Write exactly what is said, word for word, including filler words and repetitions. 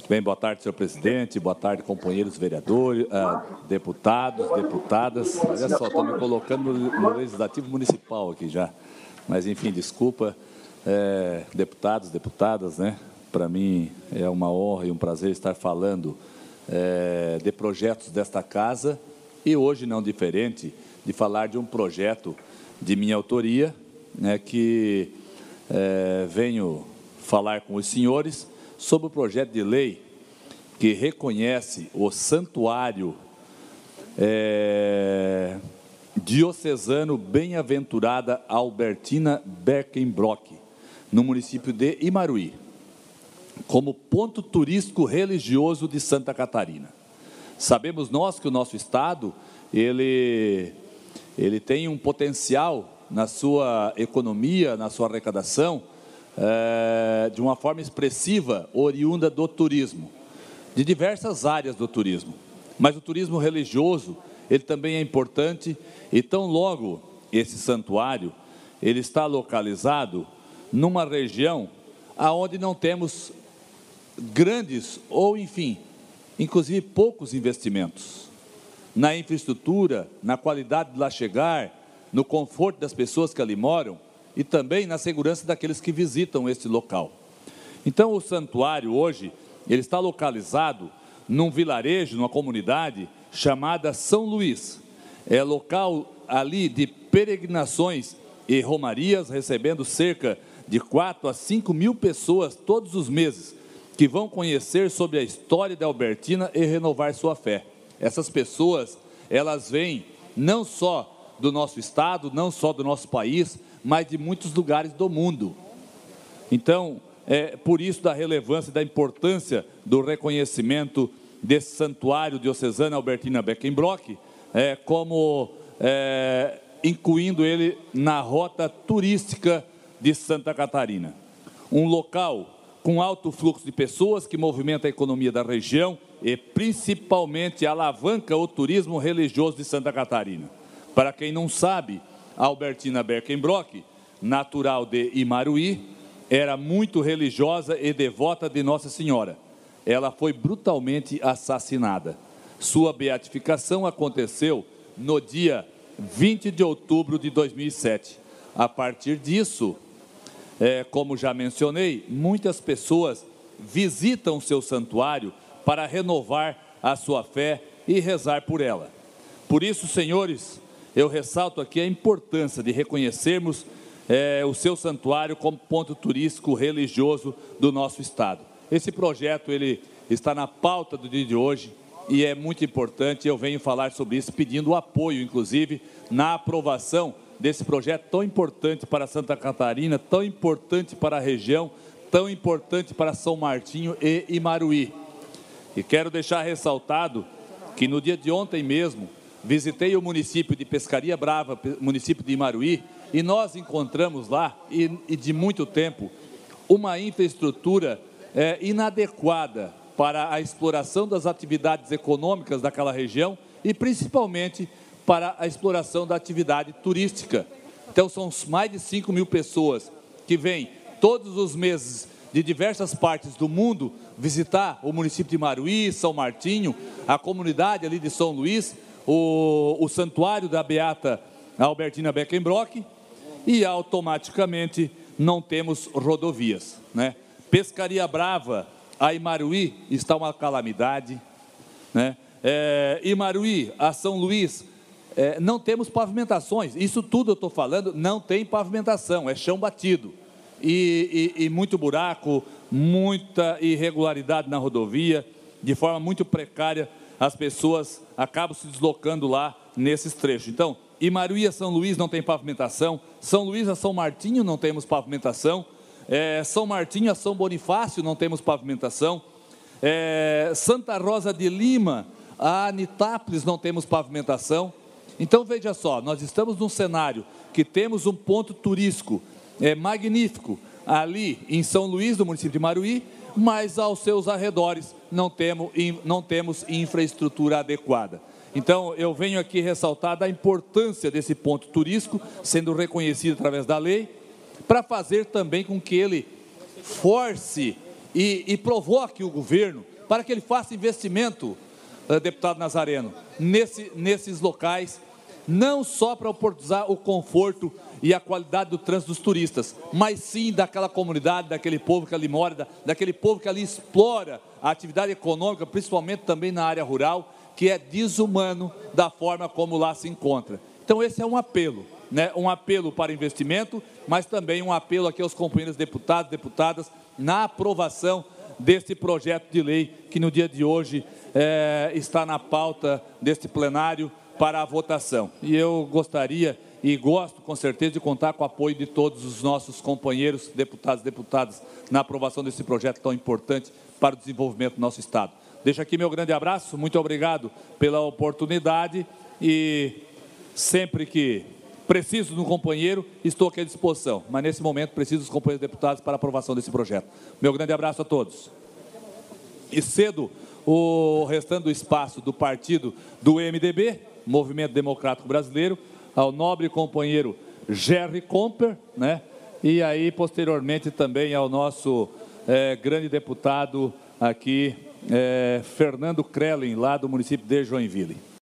Bem, boa tarde, senhor presidente, boa tarde, companheiros vereadores, ah, deputados, deputadas. Olha só, estou me colocando no, no Legislativo Municipal aqui já. Mas, enfim, desculpa, é, deputados, deputadas, né? Para mim é uma honra e um prazer estar falando é, de projetos desta casa e hoje, não diferente, de falar de um projeto de minha autoria, né, que é, venho falar com os senhores sobre o projeto de lei que reconhece o santuário é, diocesano Bem-aventurada Albertina Berkenbrock, no município de Imaruí, como ponto turístico religioso de Santa Catarina. Sabemos nós que o nosso estado, ele, ele tem um potencial na sua economia, na sua arrecadação, é, de uma forma expressiva, oriunda do turismo, de diversas áreas do turismo. Mas o turismo religioso, ele também é importante, e tão logo esse santuário, ele está localizado numa região aonde não temos grandes, ou enfim, inclusive poucos investimentos na infraestrutura, na qualidade de lá chegar, no conforto das pessoas que ali moram e também na segurança daqueles que visitam este local. Então, o santuário hoje, ele está localizado num vilarejo, numa comunidade chamada São Luís. É local ali de peregrinações e romarias, recebendo cerca de quatro a cinco mil pessoas todos os meses, que vão conhecer sobre a história da Albertina e renovar sua fé. Essas pessoas, elas vêm não só do nosso estado, não só do nosso país, mas de muitos lugares do mundo. Então, é por isso da relevância e da importância do reconhecimento desse santuário diocesano Albertina Berkenbrock, é, como é, incluindo ele na rota turística de Santa Catarina. Um local com alto fluxo de pessoas que movimenta a economia da região e principalmente alavanca o turismo religioso de Santa Catarina. Para quem não sabe, a Albertina Berkenbrock, natural de Imaruí, era muito religiosa e devota de Nossa Senhora. Ela foi brutalmente assassinada. Sua beatificação aconteceu no dia vinte de outubro de dois mil e sete. A partir disso, é, como já mencionei, muitas pessoas visitam seu santuário para renovar a sua fé e rezar por ela. Por isso, senhores, eu ressalto aqui a importância de reconhecermos é, o seu santuário como ponto turístico religioso do nosso estado. Esse projeto, ele está na pauta do dia de hoje e é muito importante. Eu venho falar sobre isso, pedindo apoio, inclusive, na aprovação desse projeto tão importante para Santa Catarina, tão importante para a região, tão importante para São Martinho e Imaruí. E quero deixar ressaltado que no dia de ontem mesmo, visitei o município de Pescaria Brava, município de Imaruí, e nós encontramos lá, e, e de muito tempo, uma infraestrutura é, inadequada para a exploração das atividades econômicas daquela região e principalmente para a exploração da atividade turística. Então, são mais de cinco mil pessoas que vêm todos os meses de diversas partes do mundo visitar o município de Imaruí, São Martinho, a comunidade ali de São Luís, o, o santuário da Beata Albertina Berkenbrock, e automaticamente não temos rodovias, né? Pescaria Brava a Imaruí está uma calamidade, né? É, Imaruí a São Luís, é, não temos pavimentações. Isso tudo eu estou falando, não tem pavimentação, é chão batido e, e, e muito buraco, muita irregularidade na rodovia, de forma muito precária. As pessoas acabam se deslocando lá nesses trechos. Então, Imaruí a São Luís não tem pavimentação, São Luís a São Martinho não temos pavimentação, é, São Martinho a São Bonifácio não temos pavimentação, é, Santa Rosa de Lima a Anitápolis não temos pavimentação. Então, veja só, nós estamos num cenário que temos um ponto turístico é, magnífico ali em São Luís, do município de Imaruí, mas aos seus arredores não temos, não temos infraestrutura adequada. Então, eu venho aqui ressaltar a importância desse ponto turístico, sendo reconhecido através da lei, para fazer também com que ele force e, e provoque o governo para que ele faça investimento, uh, deputado Nazareno, nesse, nesses locais, não só para oportunizar o conforto e a qualidade do trânsito dos turistas, mas sim daquela comunidade, daquele povo que ali mora, da, daquele povo que ali explora a atividade econômica, principalmente também na área rural, que é desumano da forma como lá se encontra. Então esse é um apelo, né? Um apelo para investimento, mas também um apelo aqui aos companheiros deputados e deputadas na aprovação desse projeto de lei que no dia de hoje é, está na pauta deste plenário para a votação. E eu gostaria e gosto com certeza de contar com o apoio de todos os nossos companheiros, deputados e deputadas, na aprovação desse projeto tão importante para o desenvolvimento do nosso Estado. Deixo aqui meu grande abraço, muito obrigado pela oportunidade e sempre que preciso de um companheiro, estou aqui à disposição, mas nesse momento preciso dos companheiros deputados para a aprovação desse projeto. Meu grande abraço a todos. E cedo o restante do espaço do partido do M D B, Movimento Democrático Brasileiro, ao nobre companheiro Gerry Comper, né? E aí posteriormente também ao nosso é, grande deputado aqui, é, Fernando Krellen, lá do município de Joinville.